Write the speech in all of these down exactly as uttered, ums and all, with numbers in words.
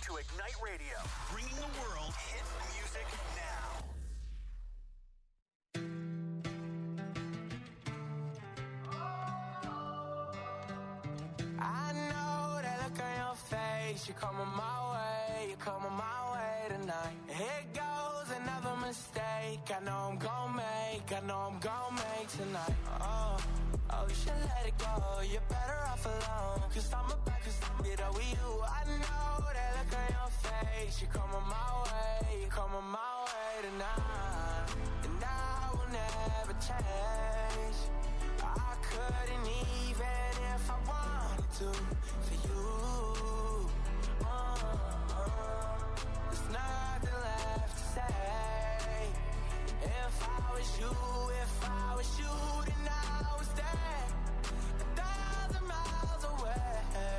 to Ignite Radio, bringing the world hit music now. I know that look on your face. You're coming my way, you're coming my way tonight. Here goes another mistake. I know I'm gon' make, I know I'm gon' make tonight. Oh, oh, you should let it go. You're better off alone. Cause I'm about to get over you. I know that look on your face. You're coming my way, you're coming my way tonight. And I will never change. I couldn't even if I wanted to for you. Uh, uh, there's nothing left to say. If I was you, if I was you, then I was there, a thousand miles away.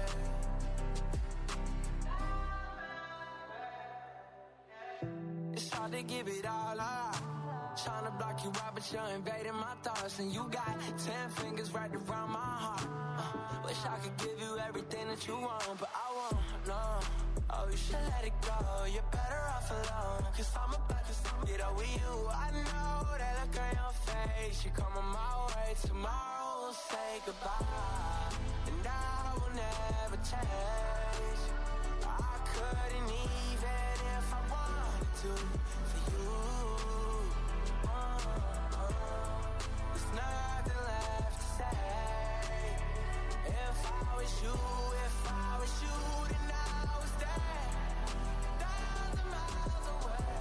It's hard to give it all up. Trying to block you out, but you're invading my thoughts. And you got ten fingers right around my heart. uh, Wish I could give you everything that you want, but I won't, no. Oh, you should let it go. You're better off alone. Cause I'm about to get over you. I know that look on your face. You're coming my way. Tomorrow we'll say goodbye. And I will never change. I couldn't even if I wanted to for you. Nothing left to say. If I was you, if I was you, then I was there, a thousand miles away.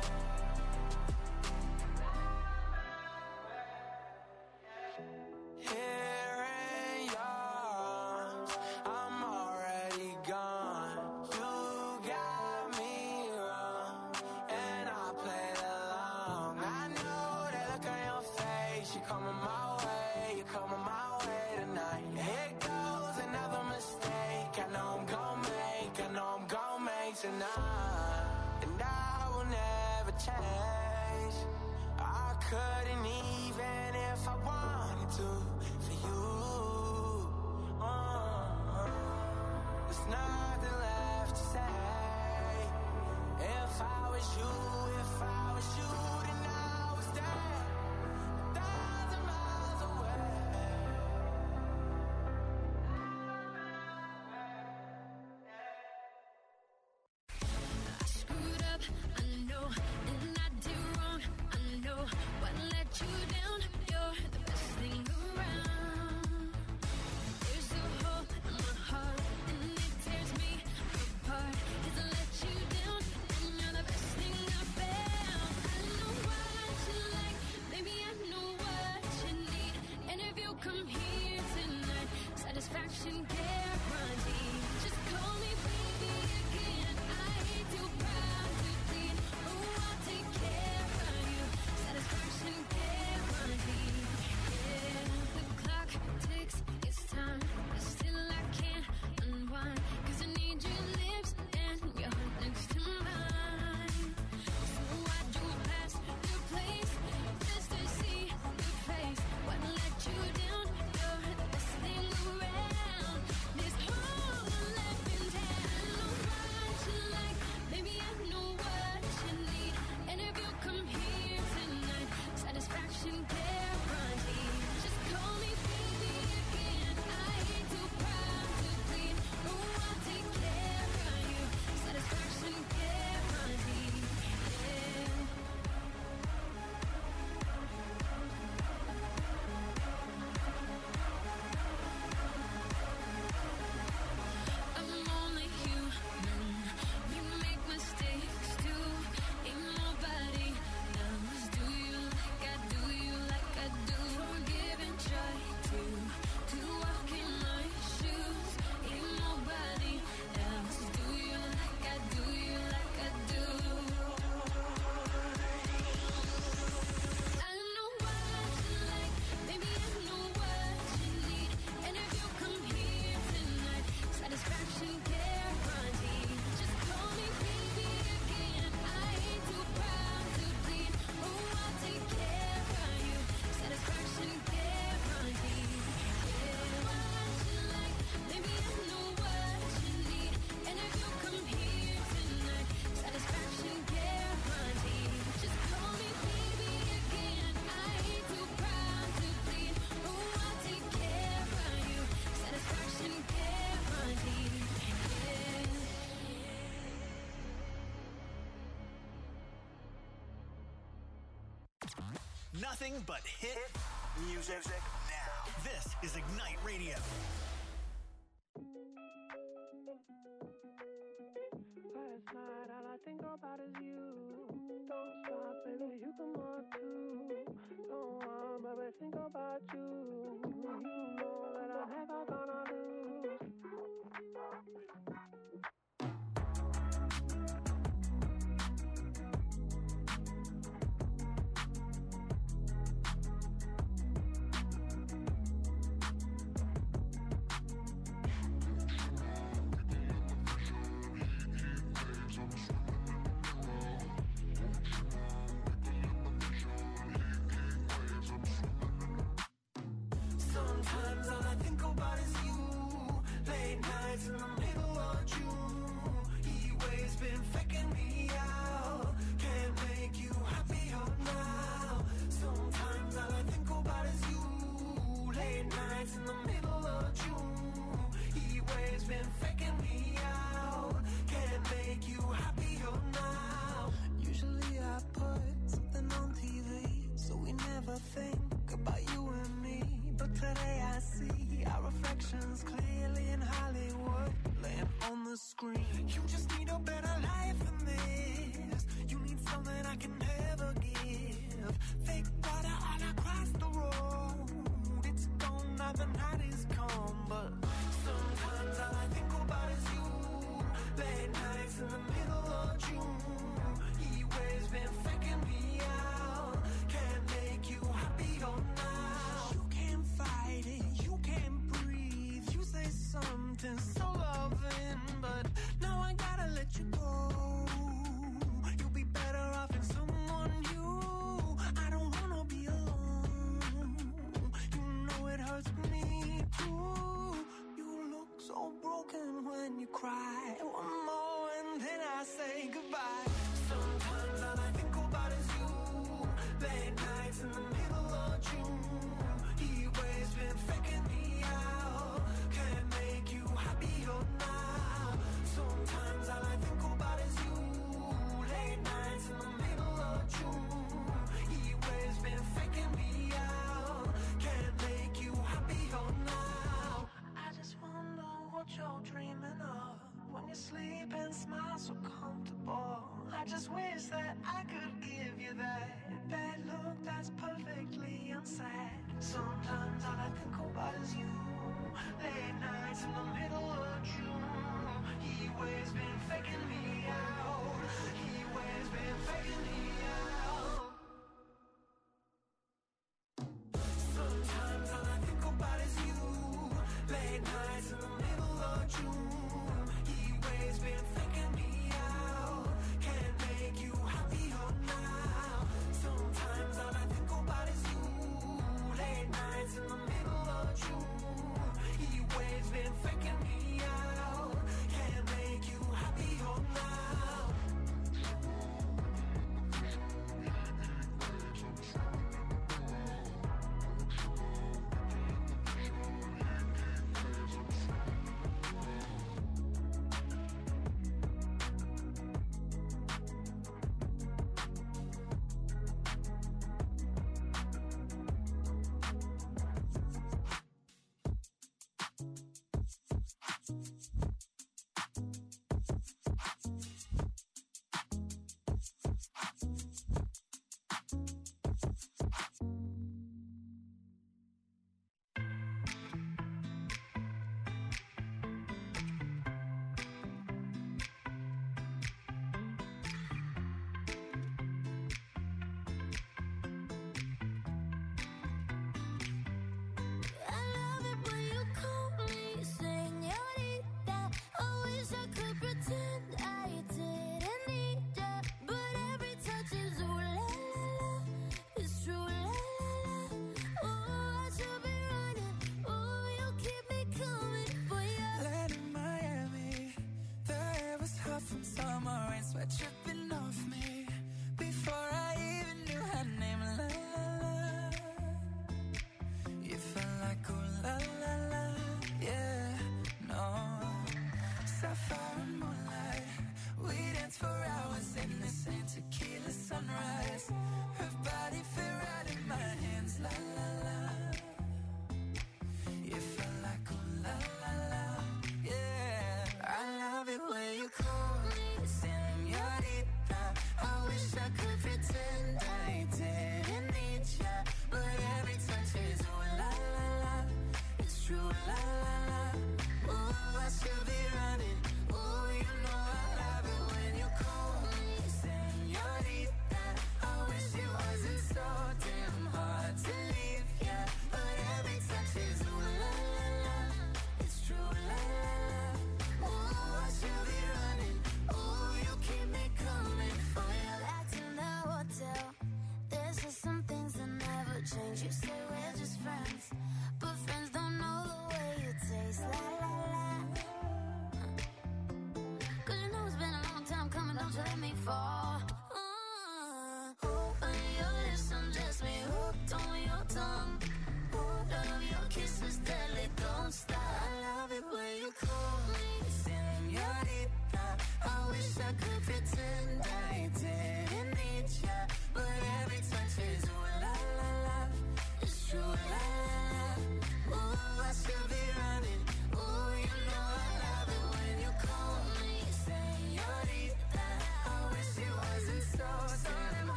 Here in yours, I'm already gone. You got me wrong, and I played along. I know that look on your face. You're coming my way, you're coming my way tonight. Here goes another mistake. I know I'm gon' make, I know I'm gon' make tonight. And I will never change. I couldn't even if I wanted to for you. Uh, there's nothing left to say. If I was you, if I was you, then I was there, a thousand miles away. I screwed up, I know, and I did wrong, I know. What let you down? You're the best thing around. There's a hole in my heart, and it tears me Nothing but hit music now. This is Ignite Radio. Last night, all I think about is you. Don't stop, baby, you come on too. Don't want, baby, think about you. You know that I'm never gonna lose. Sometimes all I think about is you. Late nights in the middle of June. He waves been faking me out. Can't make you happier now. Sometimes all I think about is you. Late nights in the middle of June. He waves been faking me out. Can't make you happier now. Usually I put something on T V, so we never think about you and me. But today I see our reflections clearly in Hollywood, laying on the screen. You just need a better life than this. You need something I can never give. Fake water all across the road. It's gone now, the night is come. But sometimes all I think about is you. Late nights in the middle of June. He waves been faking me out. Can't make you happier now. You can't fight it, you can't breathe. You say something so loving, but now I gotta let you go. You'll be better off in someone new. I don't wanna be alone. You know it hurts me too. You look so broken when you cry. One more and then I say goodbye. Sometimes all I think about is you. Late nights in the middle of June. He waves been faking me out. Can't make you happier now. Sometimes all I think about is you. Late nights in the middle of June. He waves been faking me out. Can't make you happier now. I just wonder what you're dreaming of when you sleep and smile so comfortable. I just wish that I could give you that bad look that's perfectly unsaid. Sometimes all I think about is you. Late nights in the middle of June. He waves been faking me out. He waves been faking me out. Sometimes all I think about is you. Late nights in the middle of June. He waves been faking me out. Can't make you happier now. Sometimes all I think about is you. Late nights in the middle of June. He waves been faking me out. Can't make you happier now. sunrise. Her body fit right in my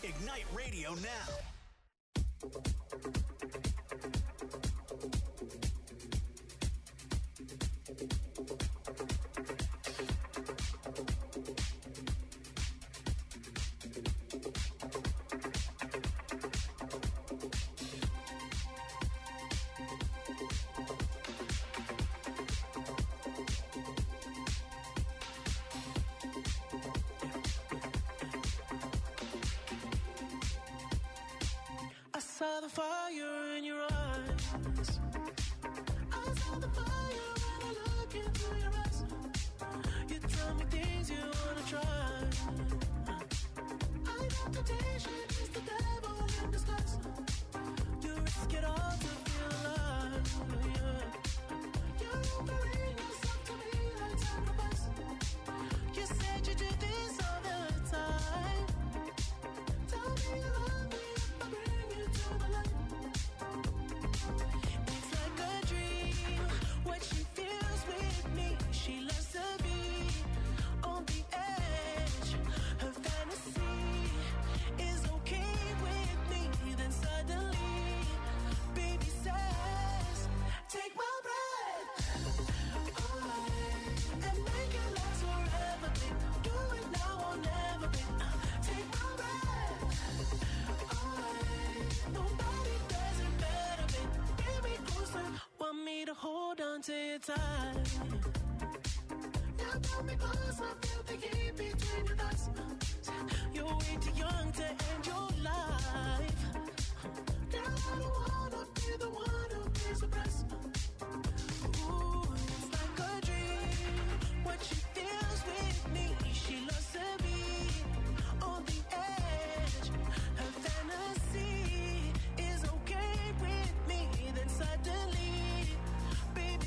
Ignite Radio now. I saw the fire in your eyes. I saw the fire when I look into your eyes. You tell me things you wanna try. I know temptation is the devil in disguise. You risk it all to feel alive. Yeah. You're offering yourself to me like sacrifice. You said you do this all the time. Tell me you love me if I bring you to the light. It's like a dream what she feels with me. She loves to be on the edge. Her fantasy is okay with me. Then suddenly, baby says, take my breath away and make it last forever, babe. Do it now or never, babe. Take my breath away. Nobody does it better, babe. Bring me closer. Want me to hold on to you tight. Yeah, pull me closer. Feel the heat between your thighs. You're way too young to end your life. Girl, I don't wanna be the one who pays the price. Ooh, it's like a dream what she feels with me. She loves to be on the edge. Her fantasy is okay with me. Then suddenly, baby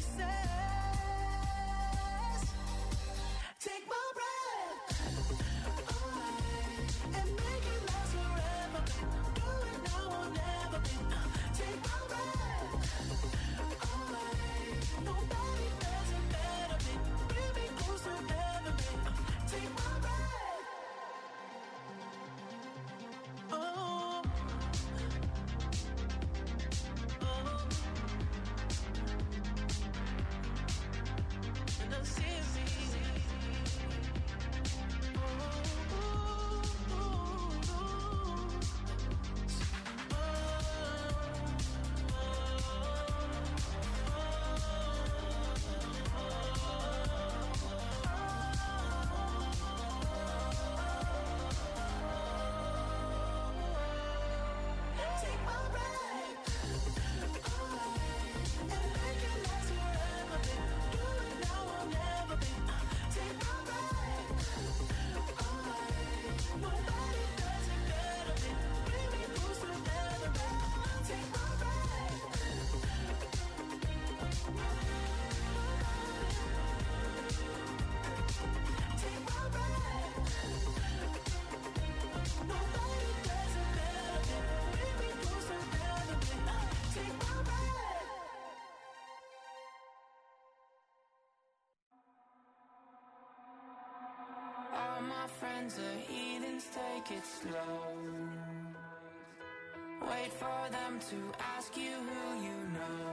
says, take my breath away and make it last forever, babe. Do it now or never, babe. Take my breath away. Nobody does it better, babe. Bring me closer ever, babe. Take my breath. Oh, oh. And I see me. Take my breath away and make it last forever, babe. Do it now or never, babe. Take my breath away. Nobody does it better, babe. Bring me closer ever, babe. Take my breath. Take my breath. Nobody does it better, babe. Bring me closer ever, babe. Take my breath. All my friends are heathens, take it slow. Wait for them to ask you who you know.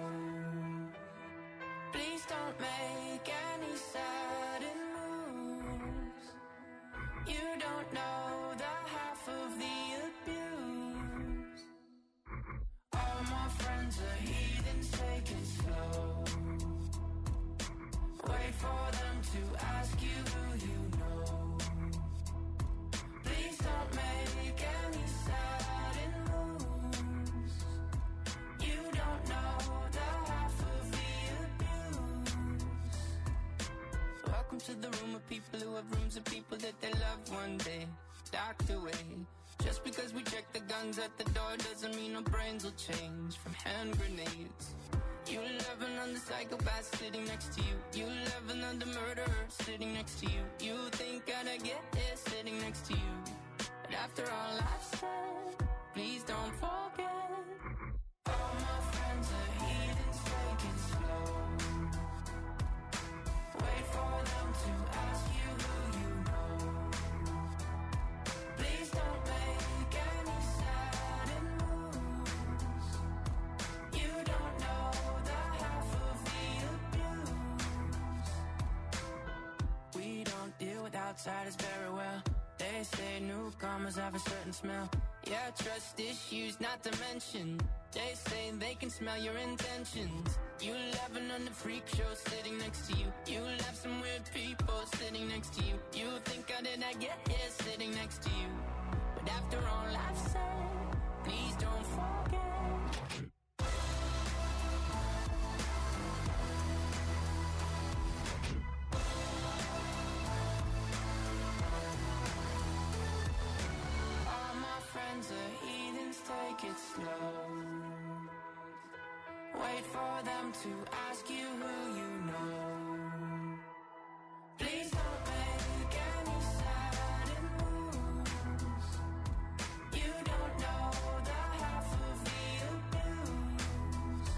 Please don't make any sudden moves. You don't know the half of the abuse. All my friends are heathens, take it slow. Wait for them to ask you who you know. Please don't make any sudden moves. You don't know the half of the abuse. Welcome to the room of people who have rooms of people that they love one day docked away. Just because we check the guns at the door doesn't mean our brains will change from hand grenades. You love another psychopath sitting next to you. You love another murderer sitting next to you. You think I'd get it sitting next to you. But after all I've said, please don't forget. All my friends are heathens, take it slow. Wait for them to ask you who you know. Please don't make any outsiders very well. They say newcomers have a certain smell. Yeah, trust issues not to mention. They say they can smell your intentions. You laughing on the freak show sitting next to you. You laugh some weird people sitting next to you. You think how did I get here sitting next to you? But after all I've said, please don't forget. All my friends are heathens, take it slow. Wait for them to ask you who you know. Please don't make any sudden moves. You don't know the half of the abuse.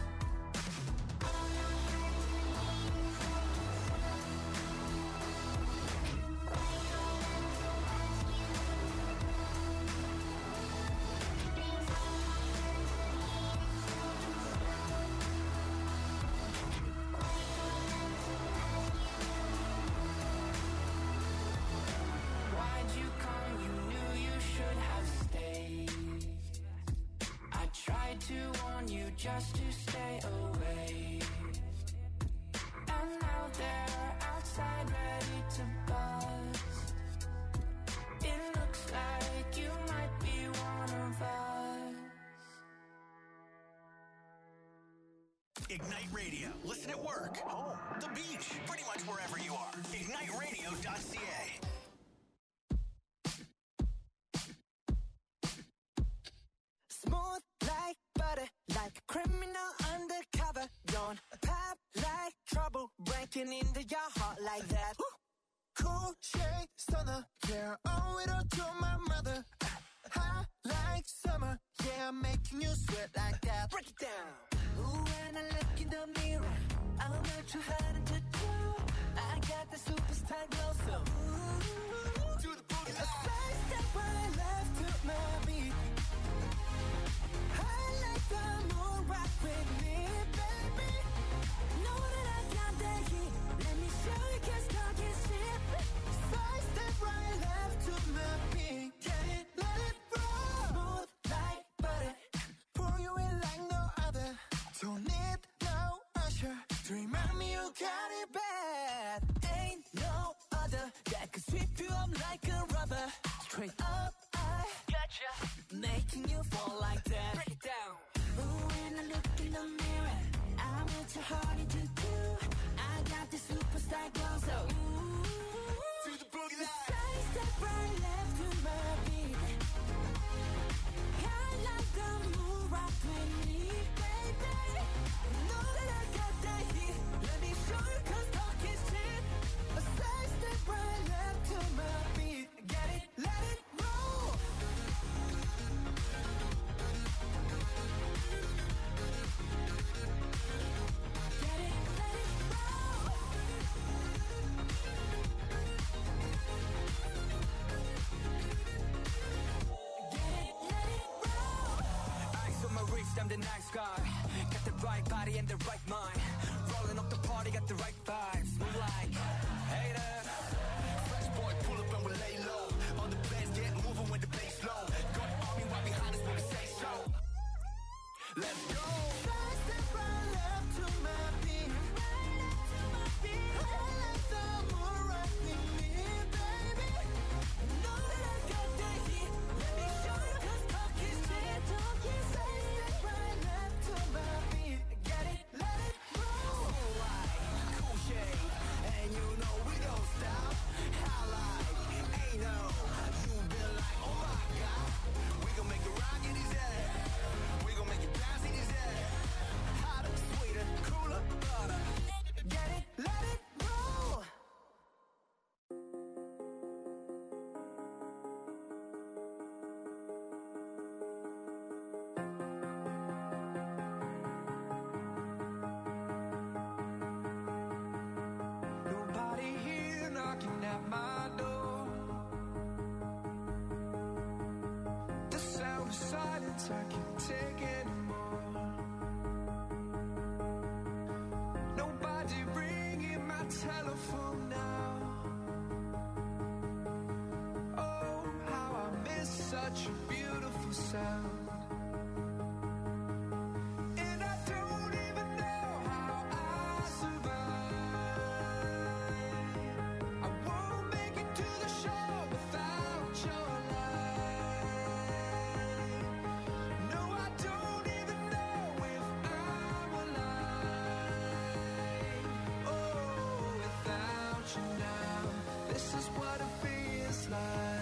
Why'd you come? You knew you should have stayed. I tried to warn you just to stay away. And now they're outside ready to buzz. It looks like you might be one of us. Ignite Radio. Listen at work, home, the beach, pretty much wherever you are. ignite radio dot c a. Smooth like butter, like a criminal undercover. Don't pop like trouble, breaking into your heart like that. Cool shade stunner, yeah, owe it all to my mother. Hot like summer, yeah, I'm making you sweat like that. Break it down. Ooh, when I look in the mirror, I'm not too hard to do. I got the superstar glow, so ooh, to the boogie line. A side step right left to my beat. I like the moon rock with me, baby. Know that I got the heat. Let me show you, cause talk is cheap. Side step right left to my beat. Get it, let it roll. Smooth like butter, pour you in like no other. Don't need no usher to remind me you got it bad. Ain't no other that could sweep you up like a rubber. Straight up, I gotcha, making you fall like that. Break it down. Ooh, when I look in the mirror, I'm not too hard to do. I got the superstar glow, so ooh, to the boogie line. Side step right left to my beat. I like the moon rock with me, baby. Know that I got that heat. Let me show you, cause talk is cheap. A side step right left to my beat. Get it, let it roll. Get it, let it roll. Get it, let it roll. Ice on my wrist, I'm the nice guy. Got the right body and the right mind. Rolling up the party, got the right vibes. Move like haters. Fresh boy, pull up and we lay low. On the bass, get moving with the bass low. Got army right behind us when we say so. Let's go. Side step right left to my beat. I like the moon rock with me, baby. Know that I got that heat. Let me show you, cause talk is cheap. Side step right left to my beat. Get it, let it roll. Cool shade, and you know we don't stop. How like, ain't no, you been like, oh my god. We gon' make it rock in his head. We gon' make it bounce in his head. Hotter, sweeter, cooler, butter. Get it, let it roll. Nobody here knocking at my door. The sound of silence I can't take anymore. Nobody ringing my telephone now. such a beautiful sound. And I don't even know how I survive. I won't make it to the shore without your light. No, I don't even know if I'm alive. Oh, without you now, this is what it feels like.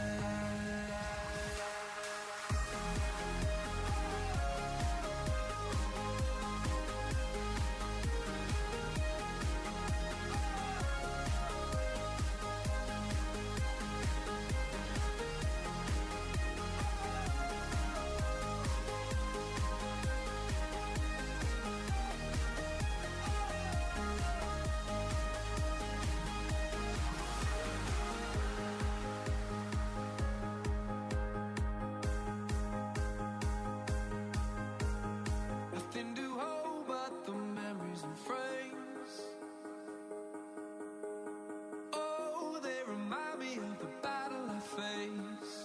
Nothing to hold but the memories and frames. Oh, they remind me of the battle I face.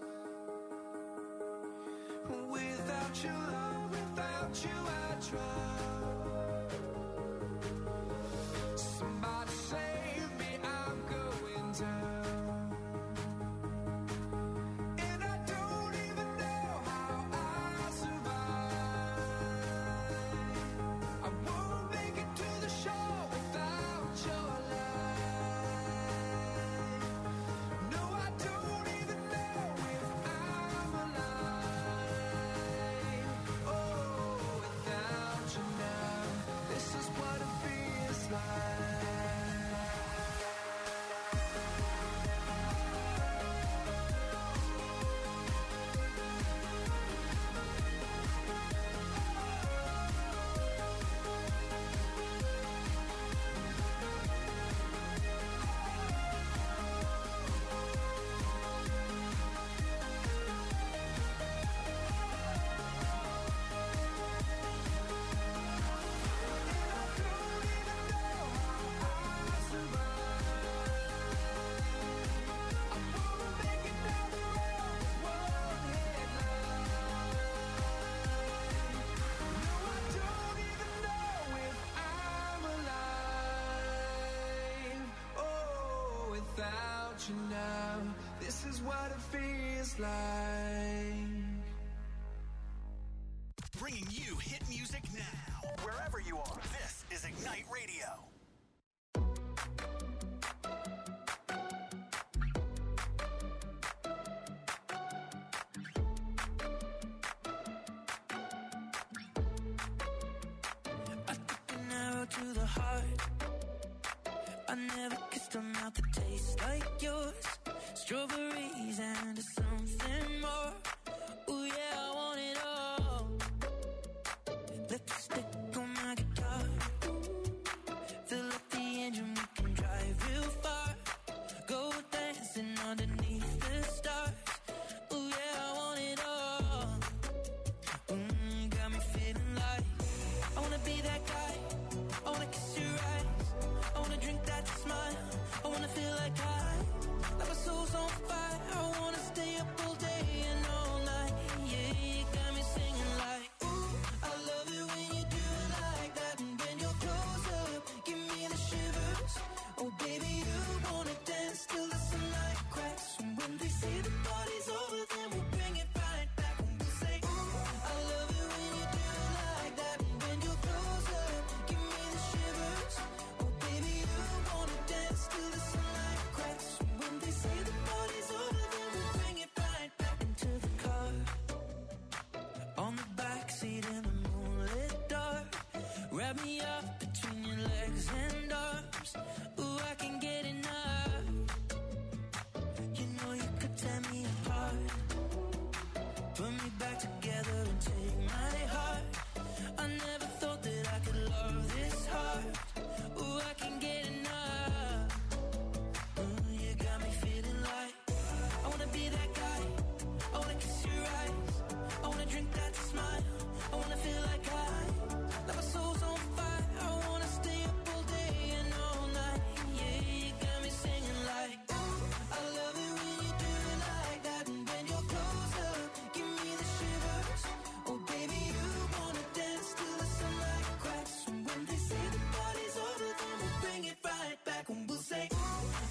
Without your love, without you I drown. Somebody save me, I'm going down. And I don't even know how I survive. I won't make it to the shore without your light. No, I don't even know if I'm alive. Oh, without you now, this is what it feels like. Without you now, this is what it feels like. Bringing you hit music now, wherever you are. This is Ignite Radio. I took an arrow to the heart. I never kissed a mouth that tastes like yours. Strawberries and something more. Ooh yeah, I want it all. Lipstick on my guitar. Fill up the engine, we can drive real far. Go dancing underneath the stars. Ooh yeah, I want it all. Mm, got me feeling like I wanna be that guy. I wanna kiss your eyes. I wanna drink that smile. I wanna feel like I, like my soul's on fire.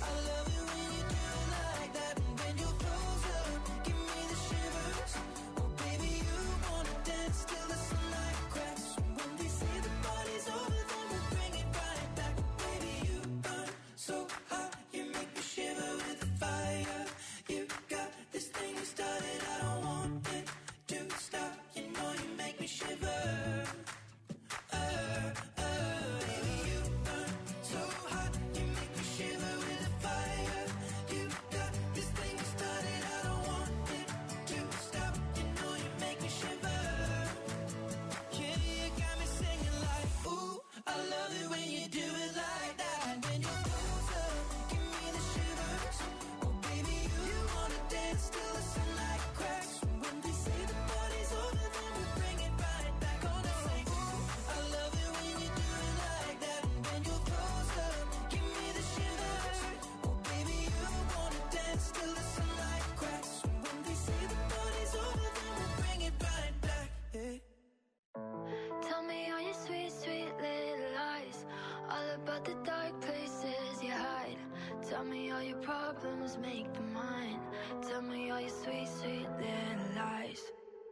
I love it when you do it like that. And when you're close up, give me the shivers. Oh baby, you wanna dance till the sunlight cracks. When they say the party's over, then we'll bring it right back. Baby, you burn so hot, you make me shiver with the fire. You got this thing you started, I don't want it to stop. You know you make me shiver. Uh, uh, baby, you burn so hot, you make me shiver with the fire. You got this thing you started, I don't want it to stop. You know you make me shiver. Yeah, you got me singing like, ooh, I love it when you do it like that. And when you're closer, give me the shivers. Oh baby, you, you wanna dance till the sunlight cracks. When they say the party's over, then we'll bring it right back. Gonna say, ooh, I love it when you do it like that. And when you're closer, give me the shivers. Oh baby, you wanna dance till the sunlight cracks. When they say the party's over, then we'll bring it right back. Yeah. Tell me all your sweet, sweet little lies, all about the dark places you hide. Tell me all your problems, make them mine. Tell me all your sweet, sweet little lies.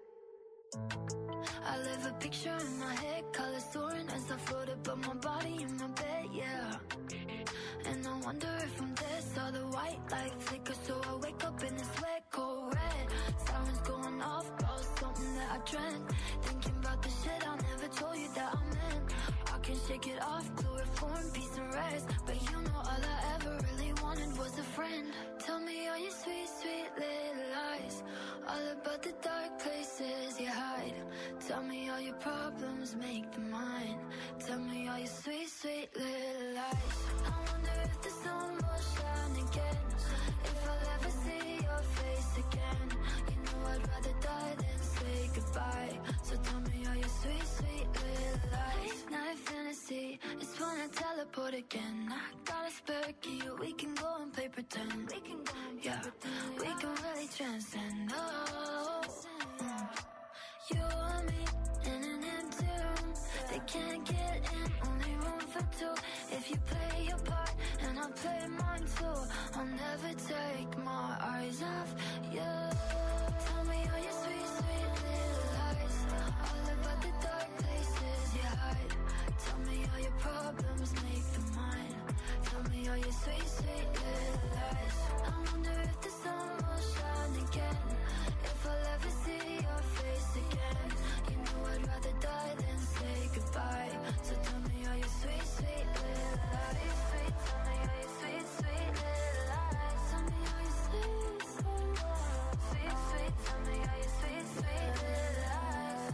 I live a picture in my head, colors soaring as I float above my body in my bed, yeah. And I wonder if I'm dead, saw the white light flicker, so I wake up in this sweat cold red. Sirens going off, about something that I dreamt. Thinking about the shit I never told you that I meant. I can shake it off, chloroform, peace and rest. But you know all I ever really wanted was a friend. Tell me all your sweet, sweet little lies, all about the dark places you hide. Tell me all your problems, make them mine. Tell me all your sweet, sweet little lies. I wonder if the sun will shine again, if I'll ever see your face again. You know I'd rather die than say goodbye. So tell me all your sweet, sweet little lies. Night fantasy, it's when I teleport again. I got a spare key, we can go and play pretend. We can go and play yeah, pretend. We can really transcend. Oh, mm. You and me in an empty room. They can't get in, only room for two. If you play your part and I play mine too, I'll never take my eyes off you. Tell me all your sweet, sweet little lies, all about the dark places you hide. Tell me all your problems, make them mine. Tell me all your sweet, sweet little lies. I wonder if the sun will shine again, if I'll ever see your face again. You know I'd rather die than say goodbye. So tell me all your sweet, sweet little lies. Sweet, tell me all your sweet, sweet little lies. Tell me all your sweet, sweet lies. Sweet, sweet, tell me all your sweet, sweet little lies.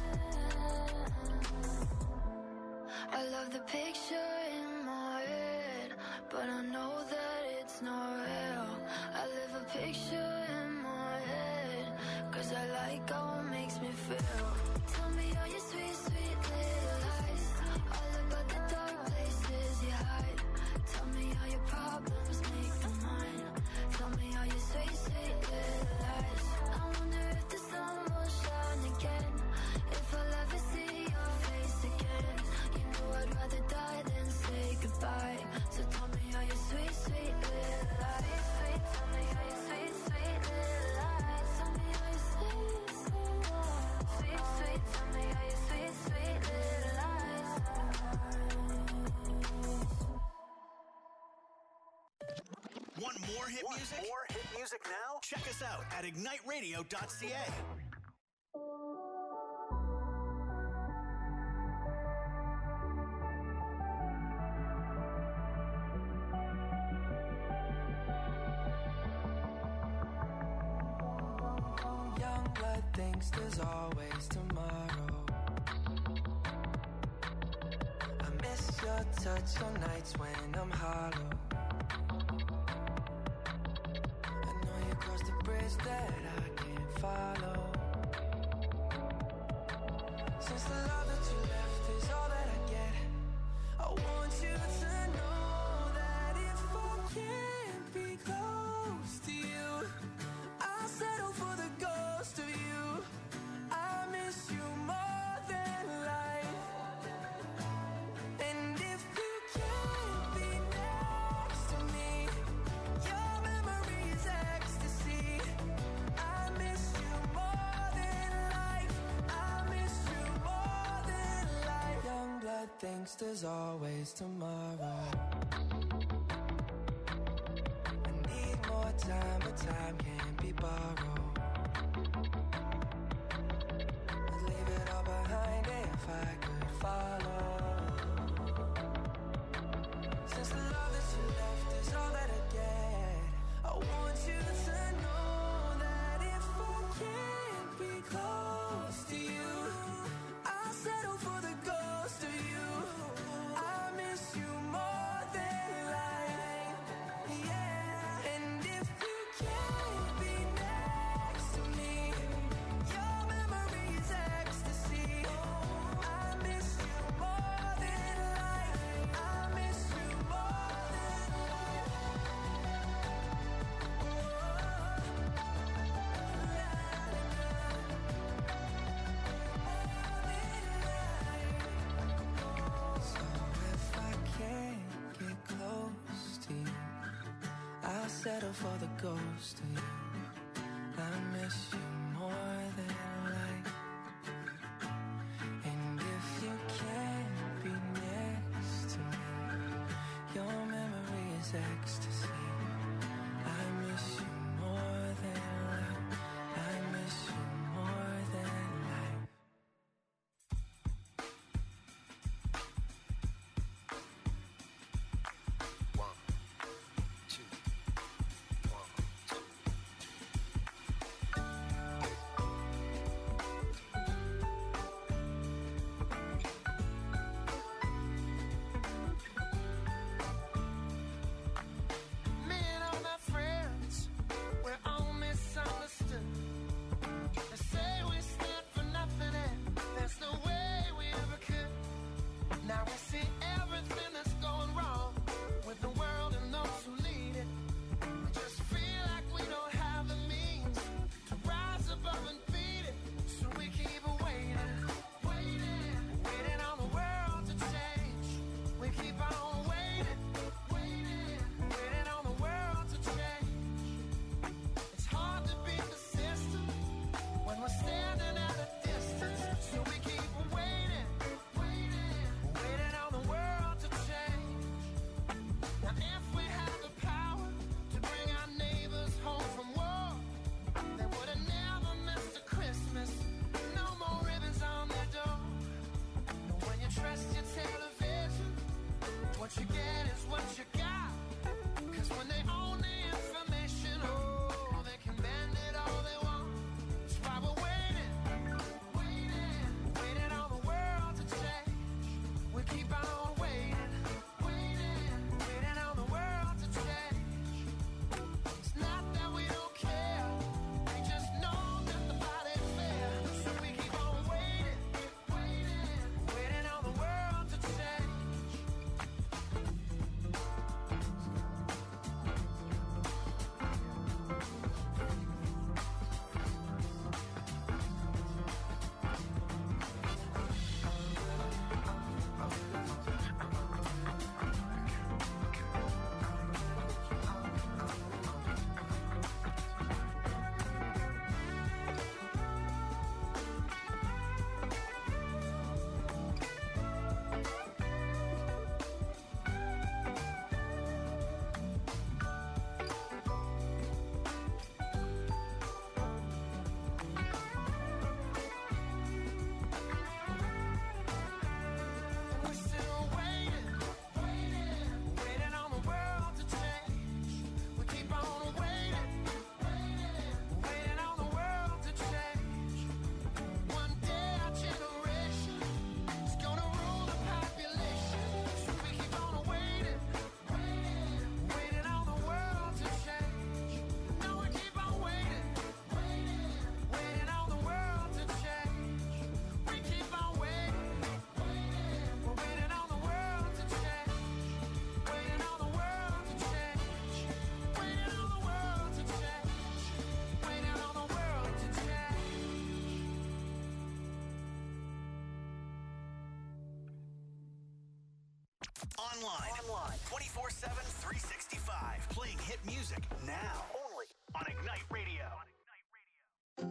I love the picture in my head, but I know that it's not real. I live a picture in my head, cause I like how it makes me feel. Tell me all your sweet, sweet little lies, all about the dark places you hide. Tell me all your problems, make them mine. Tell me all your sweet, sweet little lies. I wonder if the sun will shine again, if I'll ever see your face again. You know I'd rather die than say goodbye. So tell me all your sweet, sweet little lies. Sweet, tell me all your sweet, sweet little lies. Tell me all your sweet, sweet lies. Sweet, sweet, tell me all your sweet, sweet little lies. Want more hit Want music? more hit music now? Check us out at ignite radio dot c a. Young blood thinks there's always tomorrow. I miss your touch on nights when I'm hollow. I know you crossed the bridge that I can't follow. Since the love that you left is all that I get, I want you to know that if I can't be close to you, I'll settle for the ghost of you. I miss you more than life. And if you can't be next to me, thinks there's always tomorrow. I need more time, but time can't be borrowed. I'd leave it all behind if I could follow. Since the love that you left is all that I get, I want you to know that if I can't be close to you, I'll settle for the ghost of you. I miss you more than life, yeah. And if you can't be next to me, your memory is ecstasy. I miss you more than life. I miss you more than life. So if I can't get close to you, I'll settle for the ghost of you. I miss you more than life. And if you can't be next to me, your memory is ecstasy. I miss you more than life. I miss you more than life. One, two, one, two. Me and all my friends, we're all misunderstood. They say we stand for nothing and there's no way we ever could. Now we see everything that's going wrong with the world and those who lead it. We just feel like we don't have the means to rise above and beat it. So we keep waiting, waiting, waiting on the world to change. We keep on waiting, waiting, waiting on the world to change. It's hard to be persistent when we're standing at a distance. So we keep waiting, waiting, waiting on the world to change. Now if we had the power to bring our neighbors home from war, they would have never missed a Christmas. No more ribbons on their door. But when you trust your television, what you get is what you got. Cause when they own the information, oh, they can bend it all they want. That's why we're waiting, waiting, waiting on the world to change. We keep on waiting, waiting, waiting on the world to change. It's not that we don't care, we just know that the fight ain't fair. So we keep on waiting, waiting, waiting on the world to change. We're still waiting, waiting, waiting on the world to change. We keep on waiting, waiting, waiting on the world to change. One day our generation is gonna rule the population. So we keep on waiting, waiting, waiting on the world to change. No, we keep on waiting, waiting, waiting on the world to change. We keep on waiting, waiting, we're waiting on the world to change. Waiting on the world to change. Waiting on the world to change. Waiting on the world to change. Online. Online. twenty-four seven, three sixty-five. Playing hit music now. Only on Ignite Radio. Thank you.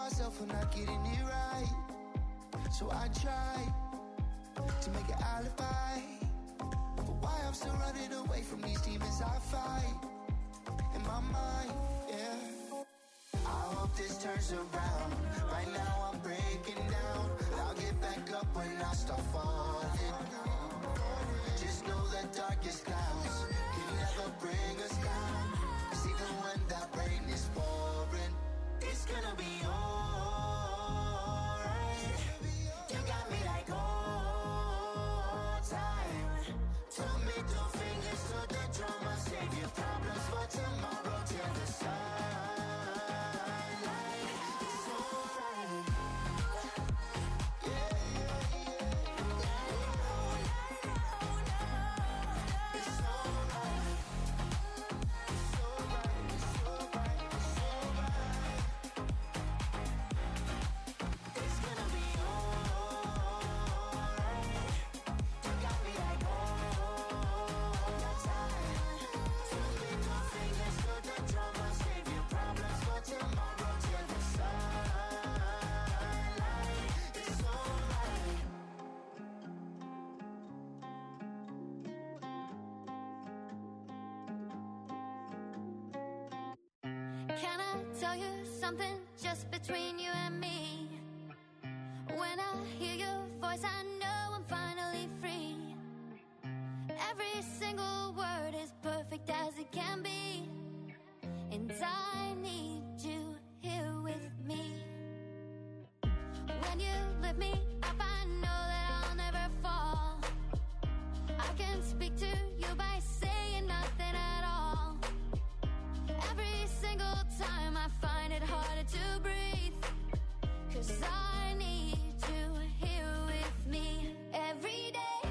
myself for not getting it right. So I try to make an alibi for why I'm still running away from these demons I fight in my mind, yeah. I hope this turns around. Right now I'm breaking down. I'll get back up when I start falling. Just know the darkest clouds can never bring us down. 'Cause even when that rain is pouring, it's gonna be alright. You got me like old time. Two middle fingers to the drama. Save your problems for tomorrow till the sunlight. It's alright. Yeah, yeah, yeah. It's alright. It's alright. It's alright. It's alright. It's gonna be alright. You got me like old time. Two middle fingers to the drama. Save your problems for tomorrow till the sunlight. It's alright. Can I tell you something just between you and me? When I hear your voice, I know I'm finally free. Every single word is perfect as it can be. And I need you here with me. When you lift me up, I know that I'll never fall. I can speak to you by saying nothing at all. Every single time I find it harder to breathe. 'Cause I need you here with me every day.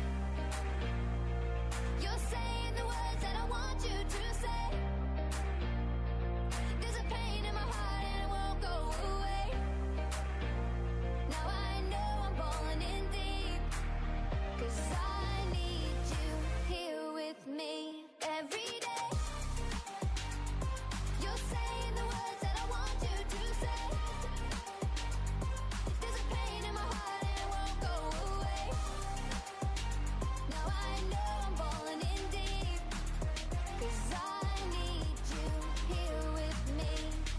You're saying the words that I want you to say. There's a pain in my heart and it won't go away. Now I know I'm falling in deep. 'Cause I need you here with me every day. You're saying the words that I want you to say. There's a pain in my heart and it won't go away. Now I know I'm falling in deep. 'Cause I need you here with me.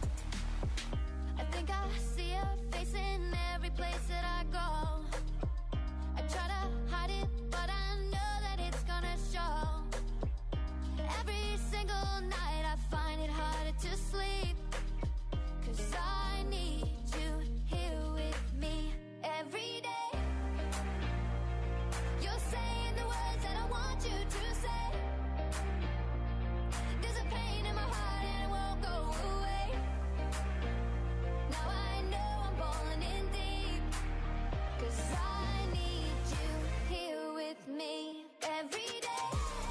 I think I see your face in every place that I go. I try to hide it, but I know that it's gonna show. Every single night I find it harder to sleep. 'Cause I need you here with me every day. You're saying the words that I want you to say. There's a pain in my heart and it won't go away. Now I know I'm falling in deep. 'Cause I need you here with me every day.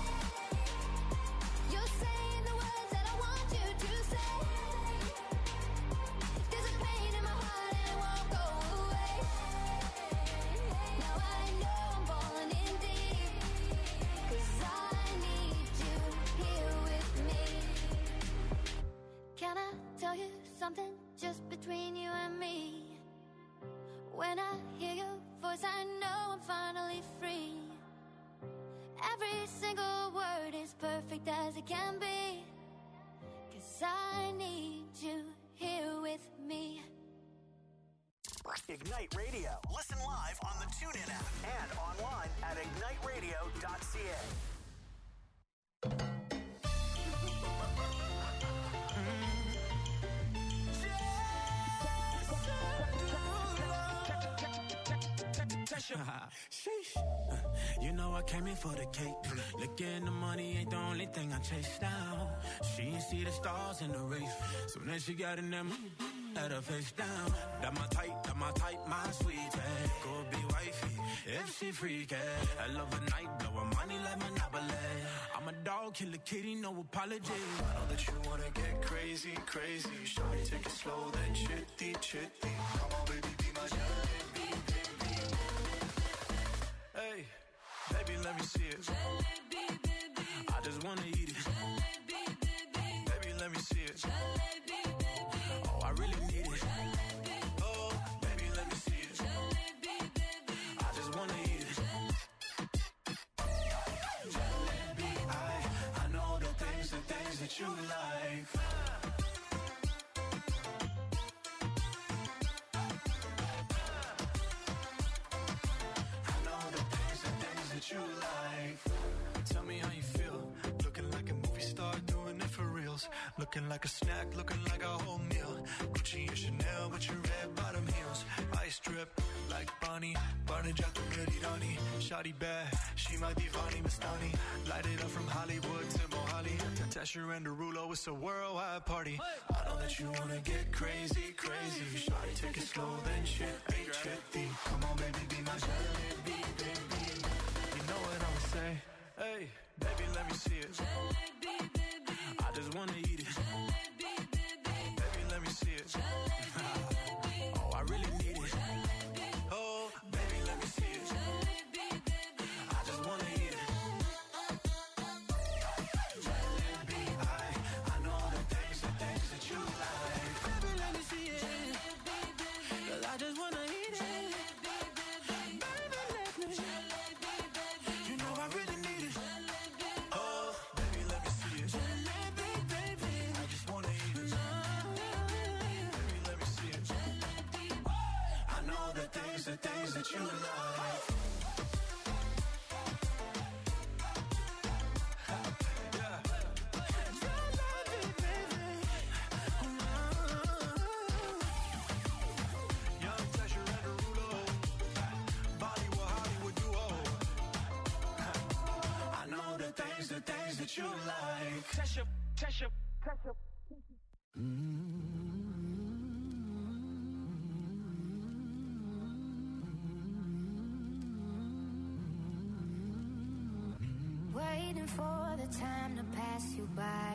You're saying the words that I want you to say. There's a pain in my heart and it won't go away. Now I know I'm falling in deep. 'Cause I need you here with me. Can I tell you something just between you and me? When I hear your voice, I know I'm finally free. Every single word is perfect as it can be. 'Cause I need you here with me. Ignite Radio. Listen live on the TuneIn app and online at ignite radio dot c a. Sheesh. You know I came in for the cake. Looking the money ain't the only thing I chase down. She ain't see the stars in the race. So then she got in them, had her face down. That my type, that my type, my sweetie. Go be wifey, if she freaky. I love a night, blow her money like Monopoly. I'm a dog, kill a kitty, no apology. I know that you wanna get crazy, crazy. Shawty, take it slow, then chitty, chitty. Come on, baby, be my jalebi, baby. Hey, baby, let me see it. Jalebi, baby. I just wanna eat it. Jalebi, baby. Baby, let me see it. Jalebi, baby. Oh, I really need it. Jalebi. Oh, that you like. I know the things, the things that you like. Tell me how you feel. Looking like a movie star, doing it for reals. Looking like a snack, looking like a whole meal. Gucci and Chanel with your red bottom heels. Ice drip like Bonnie, Barney Jack the Merirani. Shawty bad, she my divani Mastani. Light it up from Hollywood to Mohali. Tasher and Derulo, it's a worldwide party. I know that you wanna get crazy, crazy. Shawty, take it slow, then shitty, shitty. Come on, baby, be my jalebi, baby. You know what I'ma say? Hey, baby, let me see it. Jalebi, baby. I just wanna eat it. Jalebi, baby. Baby, let me see it. Oh, I really need it. Oh, baby, let me see it. Jalebi, baby. I just wanna eat it. Jalebi, I, I know the things, the things that you like. Baby, let me see it. Jalebi, baby. 'Cause I just wanna eat it. Baby, let me. Jalebi, baby. You know I really need it. Oh, baby, let me see it. Jalebi, baby. I just wanna eat it. Baby, let me see it. I know the things, the things that you like. Yeah. Jalebi, baby. Young Tasher and Derulo. Bollywood, Hollywood duo. I know the things, the things that you like. Tasha, Tasha, Tasha. Waiting for the time to pass you by.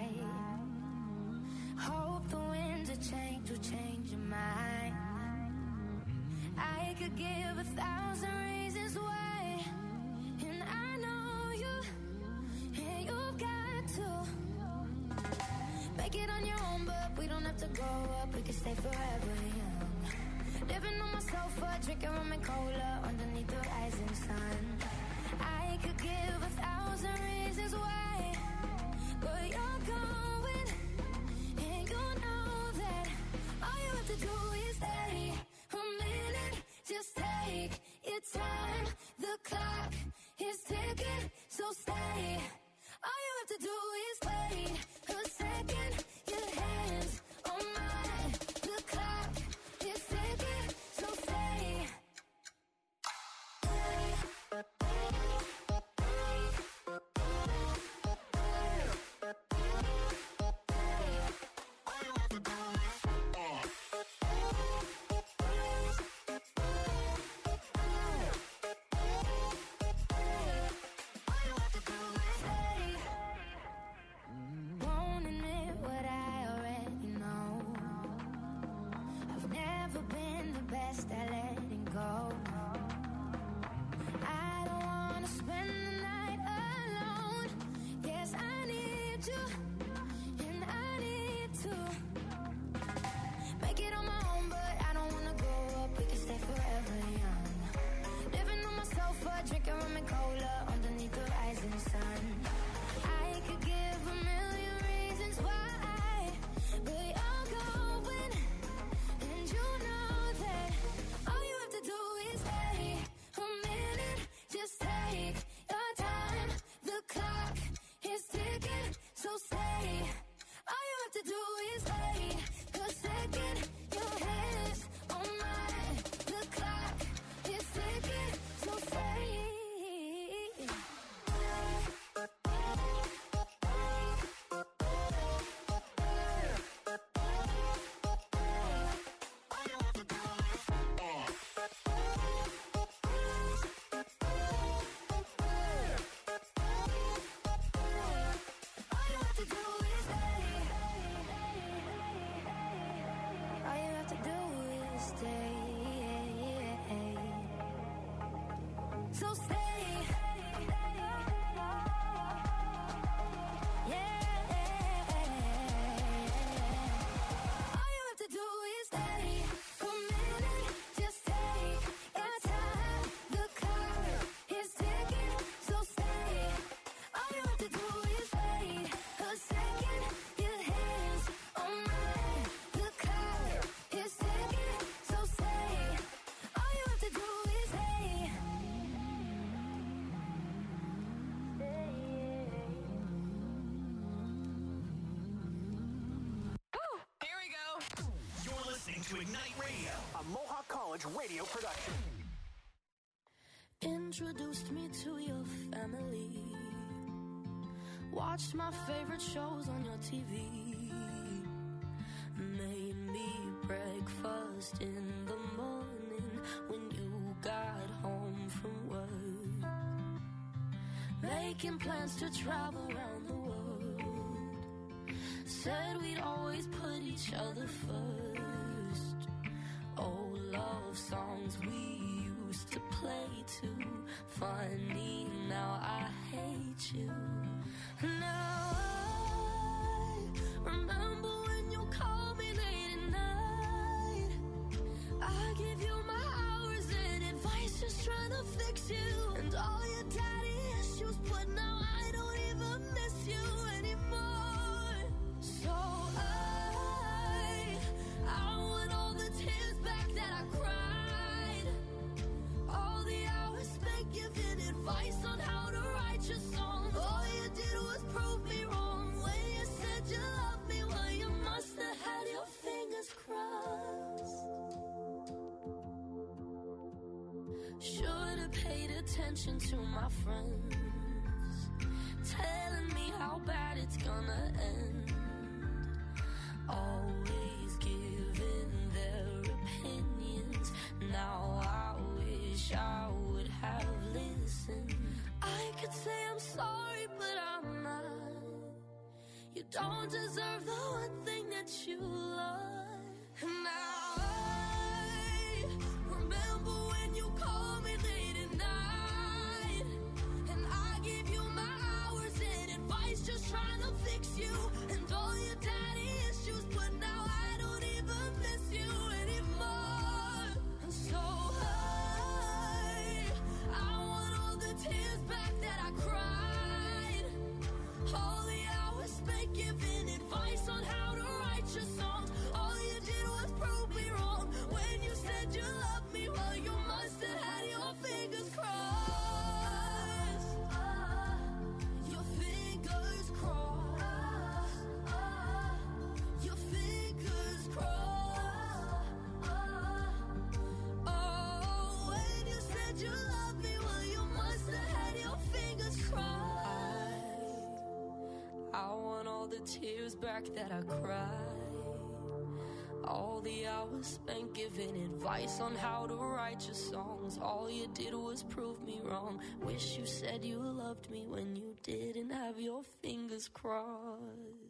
Hope the winds of change will change your mind. I could give a thousand reasons why, and I know you, and you've got to make it on your own, but we don't have to grow up, we can stay forever young. Living on my sofa, drinking rum and cola underneath the rising sun. I could give a thousand reasons why, but you're going, and you know that all you have to do is stay a minute. Just take your time, the clock is ticking, so stay. All you have to do is wait a second. Your hands on mine, the clock is ticking, so stay. Won't admit what I already know. I've never been the best at letting go. I don't wanna spend the night alone. Yes, I need you, and I need to make it on my own, but I don't wanna grow up, we can stay forever young. Living on my sofa, drinking rum and cola underneath the rising sun. I could give a million reasons why, but you're going, and you know that all you have to do is stay a minute. Just take your time, the clock is ticking, so stay. All you have to do is wait a second. Your hands on mine, the clock is ticking, so stay. All you have to do is stay. All you have to do is stay. So stay. Yeah. All you have to do is stay a minute. Just take your time. The clock is ticking, so stay. All you have to do is wait a second. Rage radio production. Introduced me to your family. Watched my favorite shows on your T V. Made me breakfast in the morning when you got home from work. Making plans to travel around the world. Said we'd always put each other first. Old love songs we used to play too. Funny, now I hate you. Now I remember when you called me late at night. I give you my hours and advice, just trying to fix you. And all your daddy issues, but now I don't even miss you anymore. So I, I want all the tears back that I cried. All the hours spent giving advice on how to write your songs. All you did was prove me wrong when you said you loved me. Well, you must have had your fingers crossed. Should have paid attention to my friends, telling me how bad it's gonna end. Always giving their opinions. Now I wish I would have listened. I could say I'm sorry, but I'm not. You don't deserve the one thing that you love. Now I remember when you called me late at night, and I gave you my hours and advice, just trying to fix you. And all your daddy issues, but now I don't even miss you anymore. And so I, I want all the tears back that I cried. All the hours spent giving advice on how to write your songs. All you did was prove me wrong when you said you loved me. Well, you must have had your fingers crossed. Your fingers crossed. Your fingers crossed. Oh, when you said you loved me, well, you must have had your fingers crossed. I want all the tears back that I cried. All the hours spent giving advice on how to write your songs. All you did was prove me wrong. Wish you said you loved me when you didn't have your fingers crossed.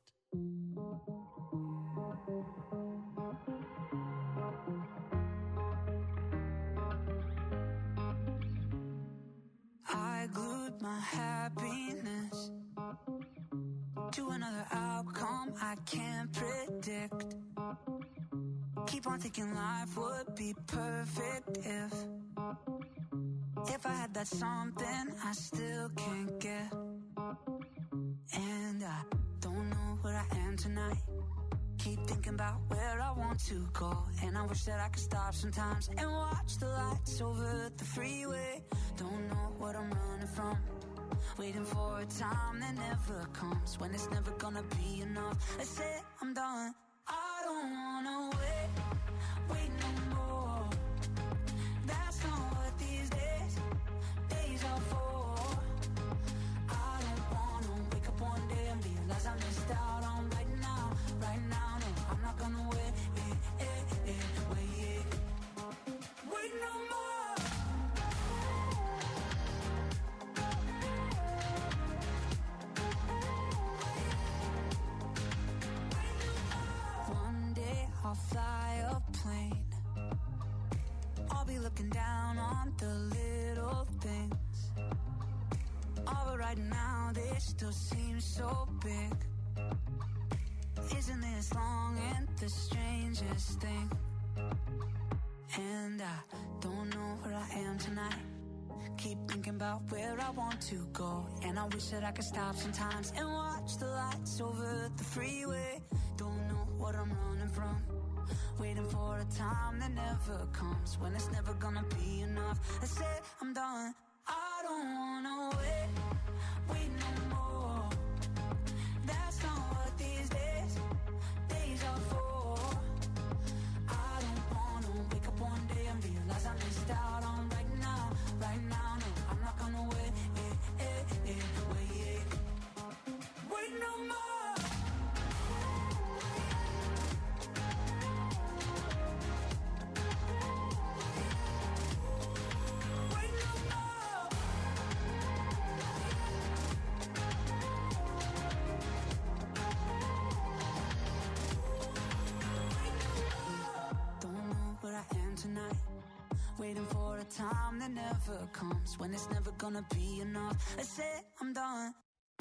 I glued my happiness to another outcome I can't predict. Keep on thinking life would be perfect if If I had that something I still can't get. And I don't know where I am tonight. Keep thinking about where I want to go. And I wish that I could stop sometimes and watch the lights over the freeway. Don't know what I'm running from, waiting for a time that never comes, when it's never gonna be enough. I say I'm done. I don't wanna wait, wait no more. That's not what these days, days are for. I don't wanna wake up one day and realize I missed out on right now, right now. No, I'm not gonna wait, eh, eh, eh, wait, wait no more. I'll fly a plane. I'll be looking down on the little things. All but right now they still seem so big. Isn't this long and the strangest thing? And I don't know where I am tonight. Keep thinking about where I want to go. And I wish that I could stop sometimes and watch the lights over the freeway. Don't know what I'm running from, waiting for a time that never comes, when it's never gonna be enough. I say I'm done. I don't wanna wait, wait no more. That's not what these days, days are for. I don't wanna wake up one day never comes, when it's never gonna be enough. I say I'm done.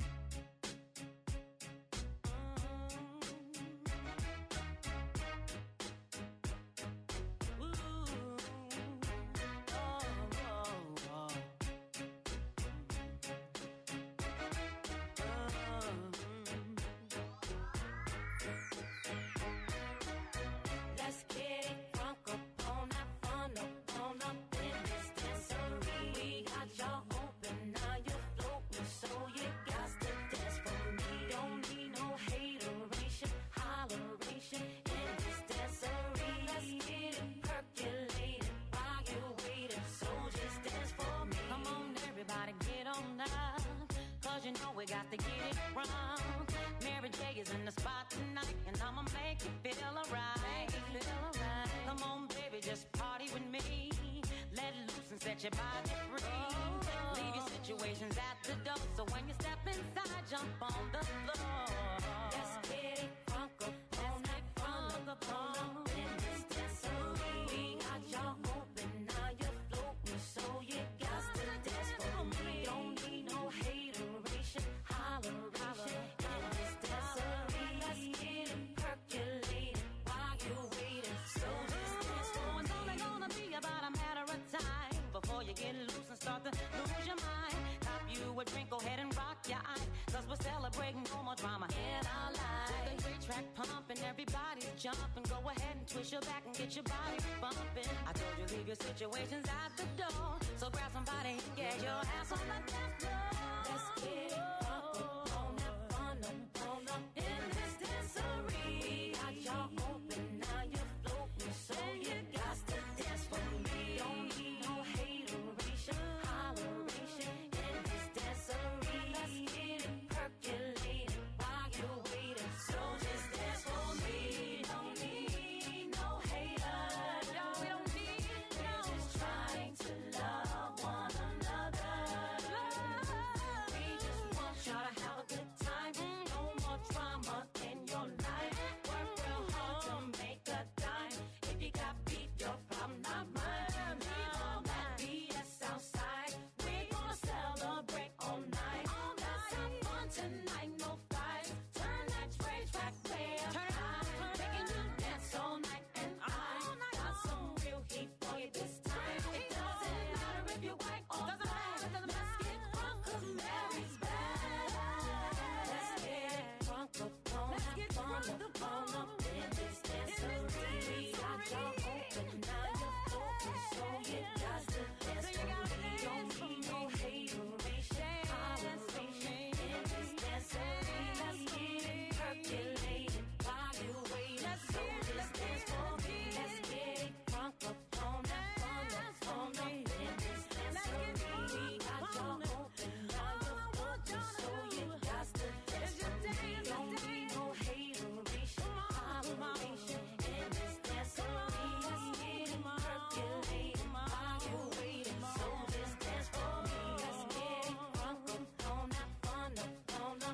Let's get it crunk up on that fun up on up in this dancery. We got y'all open, now you're floating, so you got to dance for me. Don't need no hateration, holleration in this dancery. Let's get it percolated while you're waiting, so just dance for me. Come on, everybody, get on up, cause you know we got to get it wrong. Mary J is in the spot tonight, and I'ma make you feel alright. Feel alright. Come on, baby, just party with me. Let loose and set your body free. Leave your situations at the door, so when you step inside, jump on the floor. Let's get it crunk up on that crunk up on up in this dancery. We got y'all open, now you're floating, so you got to dance for me. Don't need no hateration, holleration in this dancery. Let's get it percolated while you're waiting, so just dance for me. It's only gonna be about a matter of time before you get loose and start to lose your mind. Cop you a drink, go ahead and rock your eyes, cause we're celebrating no more drama in our lives. The great track pumping, everybody's jumping. Go ahead and twist your back and get your body bumping. I told you leave your situations at the door, so grab somebody and get your ass on the dance floor. Let's get it crunk up on that fun up on up in this dancery. Got y'all open, now you're floating, so you got to dance for me. Don't need no hateration, holleration in this dancery. Let's get it percolated while you're waiting, so just dance for me. Don't need no haters, no, we don't need no. We're just trying to love one another. We just want y'all to have a good time. No more drama in your life. Work real hard to make a dime. If you got beef, your problem, not mine. Leave all that B S outside. We're gonna celebrate all night. Let's have fun tonight, no